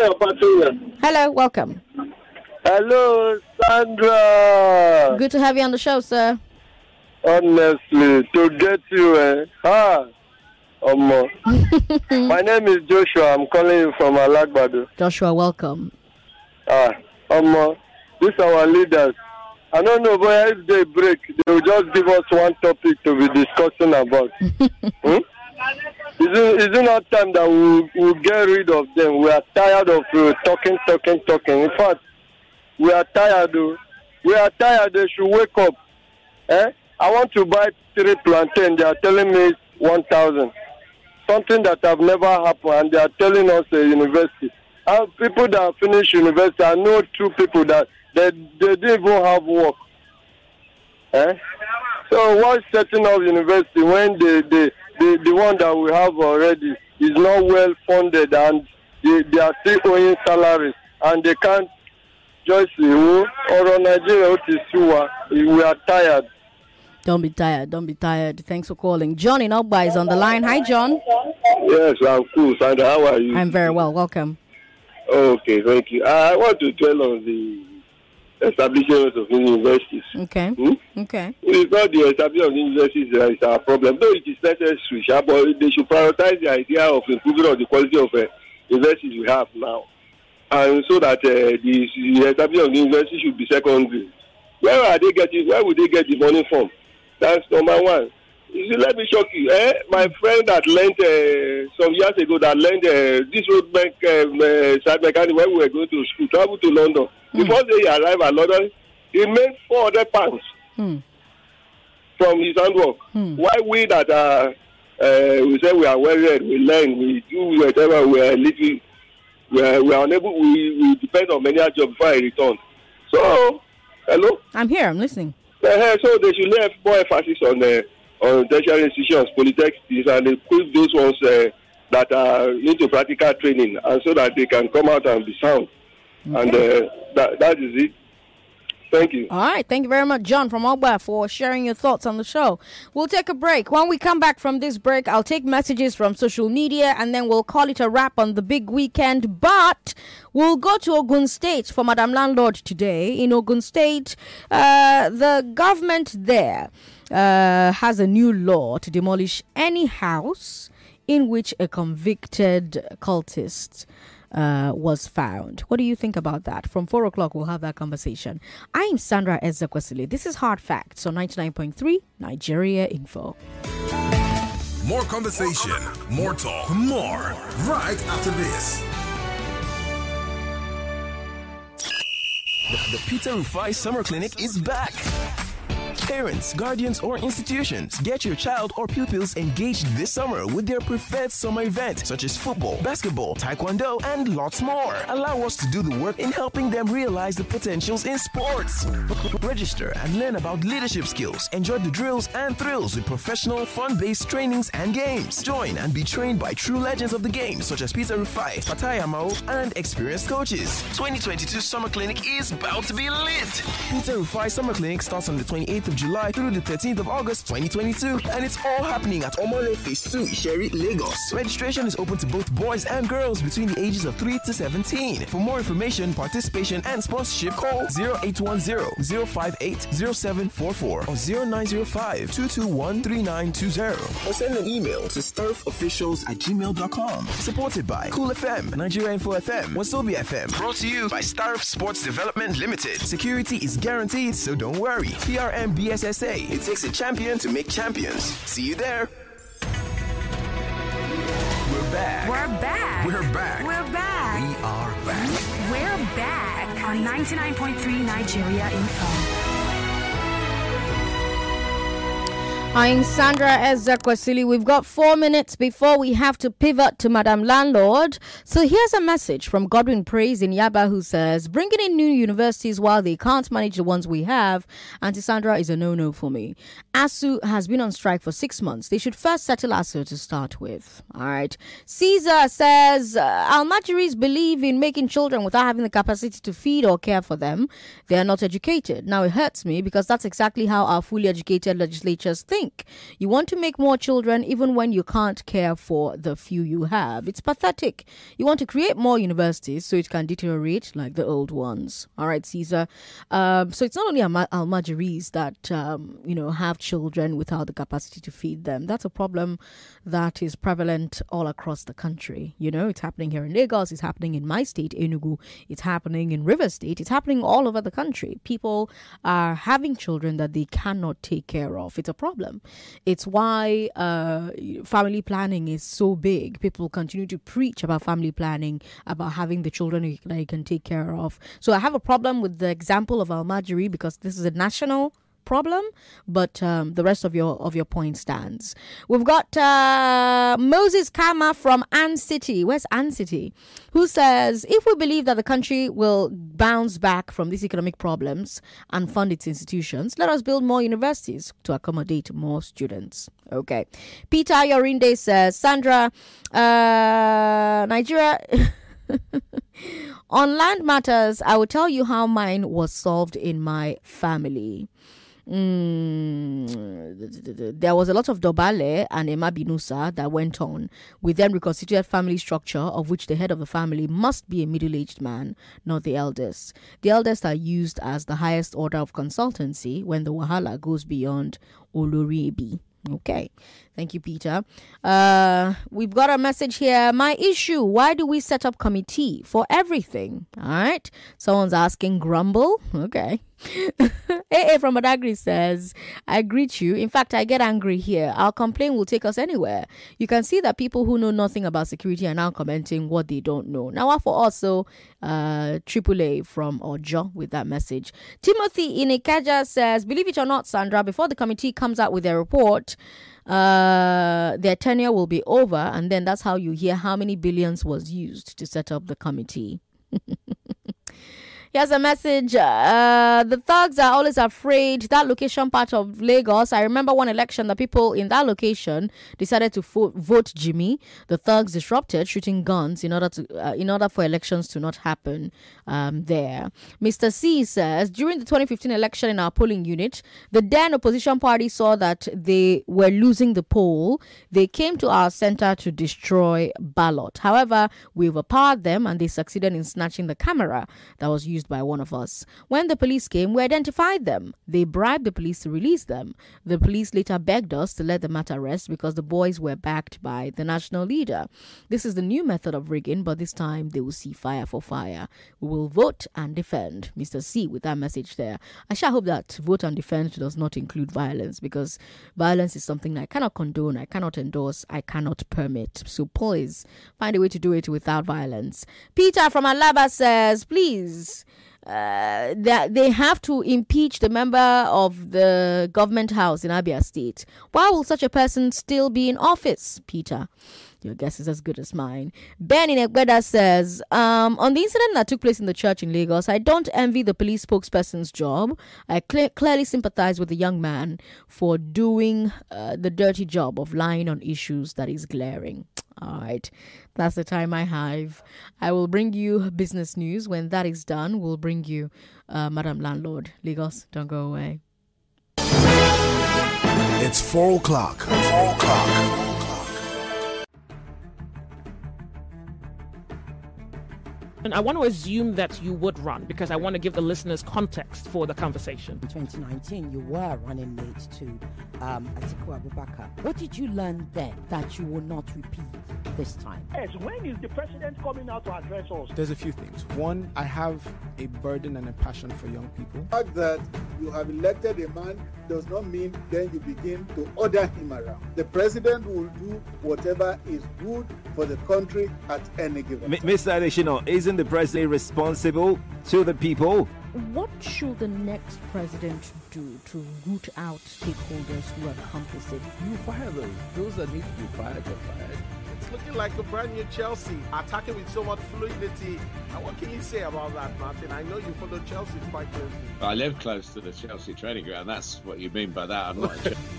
Hello, welcome. Hello, Sandra. Good to have you on the show, sir. Honestly, to get you, eh? Ah, um, my name is Joshua. I'm calling you from Alagbado. Joshua, welcome. Ah, um, these are our leaders. I don't know, but if they break, they will just give us one topic to be discussing about. hmm? Is it, is it not time that we will get rid of them? We are tired of uh, talking, talking, talking. In fact, we are tired. Uh, we are tired. They should wake up. Eh? I want to buy three plantain. They are telling me one thousand. Something that have never happened, and they are telling us a university. And people that finish university, I know two people that they, they didn't even have work. Eh? So what's setting up university when they, they The, the one that we have already is not well funded, and they, they are still owing salaries, and they can't just say, oh, or Nigeria, we are tired. Don't be tired. Don't be tired. Thanks for calling. John in Ogba is on the line. Hi, John. Yes, I'm cool. Sandra, how are you? I'm very well. Welcome. Okay, thank you. I want to dwell on the establishment of universities. Okay. Hmm? Okay. It's not the establishment of universities that is our problem, though it is necessary, but they should prioritize the idea of improving on the quality of uh, universities we have now, and so that uh, the, the establishment of the university should be secondary. Where are they getting? Where would they get the money from? That's number one. You see, let me shock you. Eh? My friend that lent uh, some years ago that lent uh, this road bank um, uh, side mechanic when we were going to school, travel to London. Mm. Before they arrive at London, he made four hundred pounds mm. from his handwork. Mm. Why we that are, uh, we say we are well read, we learn, we do whatever we are little, we are, we are unable, we, we depend on many jobs before I return. So, hello? I'm here, I'm listening. Uh, so they should lay more emphasis on the uh, on tertiary institutions, polytechnics, and equip those ones uh, that are into practical training, and so that they can come out and be sound. Okay. And uh, that, that is it. Thank you. All right. Thank you very much, John from Ogba, for sharing your thoughts on the show. We'll take a break. When we come back from this break, I'll take messages from social media and then we'll call it a wrap on the big weekend. But we'll go to Ogun State for Madam Landlord today. In Ogun State, uh, the government there uh, has a new law to demolish any house in which a convicted cultist Uh, was found. What do you think about that? From four o'clock, we'll have that conversation. I'm Sandra Ezekwesili. This is Hard Facts on ninety-nine point three Nigeria Info. More conversation, more talk, more right after this. The, the Peter Rufai Summer Clinic is back. Parents, guardians, or institutions, get your child or pupils engaged this summer with their preferred summer event, such as football, basketball, taekwondo, and lots more. Allow us to do the work in helping them realize the potentials in sports. Register and learn about leadership skills. Enjoy the drills and thrills with professional, fun-based trainings and games. Join and be trained by true legends of the game, such as Peter Rufai, Fatai Amao, and experienced coaches. twenty twenty-two Summer Clinic is about to be lit. Peter Rufai Summer Clinic starts on the twenty-eighth of July through the thirteenth of August twenty twenty-two, and it's all happening at Omole Phase two, Isheri, Lagos. Registration is open to both boys and girls between the ages of three to seventeen. For more information, participation, and sponsorship, call zero eight one zero, zero five eight, zero seven four four or zero nine zero five, two two one, three nine two zero or send an email to starfofficials at gmail dot com. Supported by Cool F M, Nigeria Info F M, Wazobia F M. Brought to you by Starf Sports Development Limited. Security is guaranteed, so don't worry. P R M B S S A. It takes a champion to make champions. See you there. We're back. We're back. We're back. We're back. We are back. We're back on ninety-nine point three Nigeria Info. I'm Sandra Ezekwesili. We've got four minutes before we have to pivot to Madam Landlord. So here's a message from Godwin Praise in Yaba, who says, bringing in new universities while they can't manage the ones we have, Auntie Sandra, is a no-no for me. A S U has been on strike for six months. They should first settle A S U to start with. All right. Caesar says, uh, Almajiris believe in making children without having the capacity to feed or care for them. They are not educated. Now, it hurts me because that's exactly how our fully educated legislatures think. You want to make more children even when you can't care for the few you have. It's pathetic. You want to create more universities so it can deteriorate like the old ones. All right, Caesar. Um, so it's not only Al- Almajiris that, um, you know, have children without the capacity to feed them. That's a problem that is prevalent all across the country. You know, it's happening here in Lagos. It's happening in my state, Enugu. It's happening in River State. It's happening all over the country. People are having children that they cannot take care of. It's a problem. It's why uh, family planning is so big. People continue to preach about family planning, about having the children that you can take care of. So I have a problem with the example of Almajiri because this is a national problem, but um, the rest of your of your point stands. We've got uh, Moses Kama from Ann City. Where's Ann City? Who says, if we believe that the country will bounce back from these economic problems and fund its institutions, let us build more universities to accommodate more students. Okay. Peter Yorinde says, Sandra, uh, Nigeria... On land matters, I will tell you how mine was solved in my family. Mm, there was a lot of Dobale and Emma Binusa that went on. We then reconstituted family structure, of which the head of the family must be a middle-aged man, not the eldest. The eldest are used as the highest order of consultancy when the wahala goes beyond Oloribi. Okay. Thank you, Peter. Uh, we've got a message here. My issue, why do we set up committee for everything? All right. Someone's asking, grumble. Okay. A A from Adagri says, I greet you. In fact, I get angry here. Our complaint will take us anywhere. You can see that people who know nothing about security are now commenting what they don't know. Now, for also uh, triple A from Ojo with that message. Timothy Inekaja says, believe it or not, Sandra, before the committee comes out with their report, uh their tenure will be over, and then that's how you hear how many billions was used to set up the committee. Here's a message. Uh, the thugs are always afraid. That location part of Lagos. I remember one election, the people in that location decided to fo- vote Jimmy. The thugs disrupted, shooting guns in order to uh, in order for elections to not happen um, there. Mister C says during the twenty fifteen election in our polling unit, the then opposition party saw that they were losing the poll. They came to our center to destroy ballot. However, we overpowered them and they succeeded in snatching the camera that was used by one of us. When the police came, we identified them. They bribed the police to release them. The police later begged us to let the matter rest because the boys were backed by the national leader. This is the new method of rigging, but this time they will see fire for fire. We will vote and defend. Mister C with that message there. I shall hope that vote and defend does not include violence, because violence is something I cannot condone, I cannot endorse, I cannot permit. So please find a way to do it without violence. Peter from Alaba says, please, Uh, that they have to impeach the member of the government house in Abia State. Why will such a person still be in office, Peter? Your guess is as good as mine. Ben in Egbeda says, um, on the incident that took place in the church in Lagos, I don't envy the police spokesperson's job. I cl- clearly sympathize with the young man for doing uh, the dirty job of lying on issues that is glaring. All right, that's the time I have. I will bring you business news. When that is done, we'll bring you uh, Madam Landlord. Lagos, don't go away. It's four o'clock. Four o'clock. And I want to assume that you would run because I want to give the listeners context for the conversation. In twenty nineteen, you were running mate to um, Atiku Abubakar. What did you learn then that you will not repeat this time? Yes, when is the president coming out to address us? There's a few things. One, I have a burden and a passion for young people. The fact that you have elected a man does not mean then you begin to order him around. The president will do whatever is good for the country at any given time. Mister Adeshino, isn't the president responsible to the people? What should the next president do to root out stakeholders who are complicit? You fire those. Those that need to be fired are fired. It's looking like a brand new Chelsea, attacking with so much fluidity. And what can you say about that, Martin? I know you follow Chelsea quite closely. I live close to the Chelsea training ground. That's what you mean by that. I'm not a Chelsea